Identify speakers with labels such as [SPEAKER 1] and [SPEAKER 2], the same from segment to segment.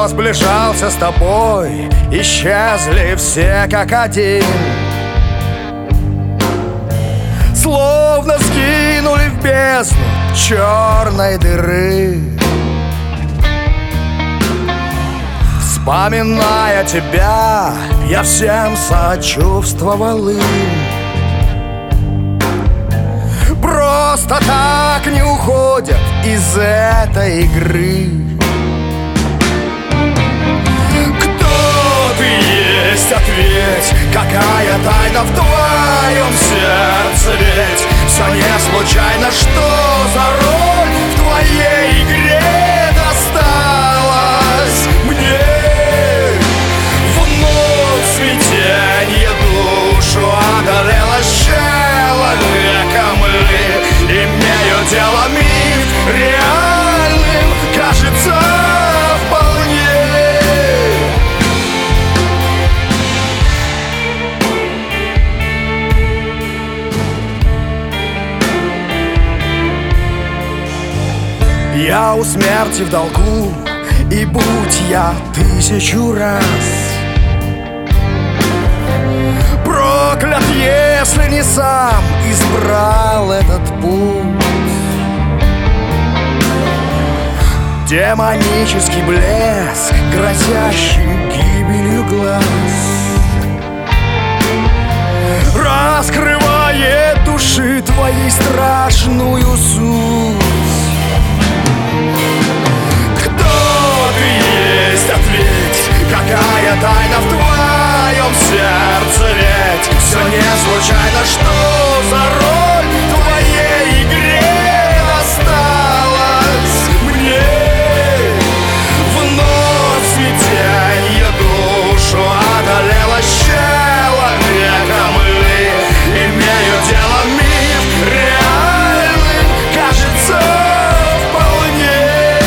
[SPEAKER 1] кто сближался с тобой, исчезли все как один. Словно скинули в бездну черной дыры. Вспоминая тебя, я всем сочувствовал им. Просто так не уходят из этой игры. Кто ты есть, ответь, какая тайна в твоем сердце, ведь все не случайно, что за роль в твоей игре досталась мне. Вновь смятенье душу одолело человеком ли, имею дело миф реальным, кажется, вполне. Я у смерти в долгу, и будь я 1000 раз проклят, если не сам избрал этот путь. Демонический блеск, грозящий гибелью глаз, раскрывает души твоей страшную суть. Какая тайна в твоем сердце, ведь все не случайно, что за роль в твоей игре досталась мне. Вновь смятенье душу одолело человеком ли, имею дело миф реальным, кажется, вполне.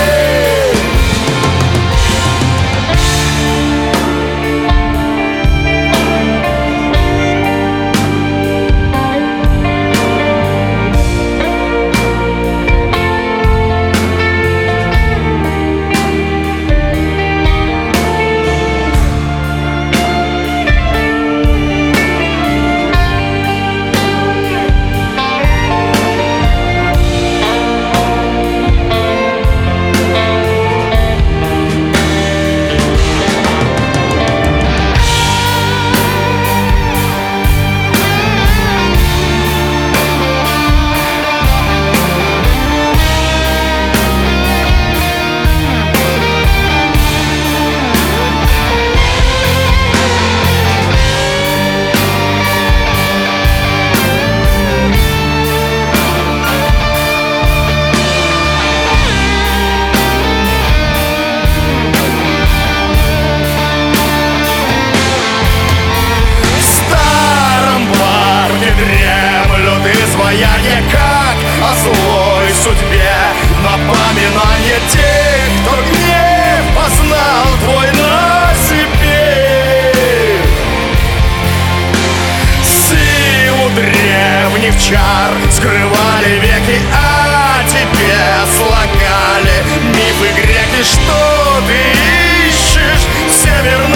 [SPEAKER 1] Как о злой судьбе, напоминание тех, кто гнев познал твой на себе. Силу древних чар скрывали веки, а тебе слагали мифы греки, что ты ищешь северный.